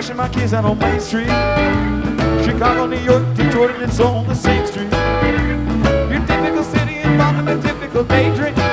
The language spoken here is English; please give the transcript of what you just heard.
crashing my kids out on Main Street. Chicago, New York, Detroit, and it's on the same street. Your typical city involving a typical daydream.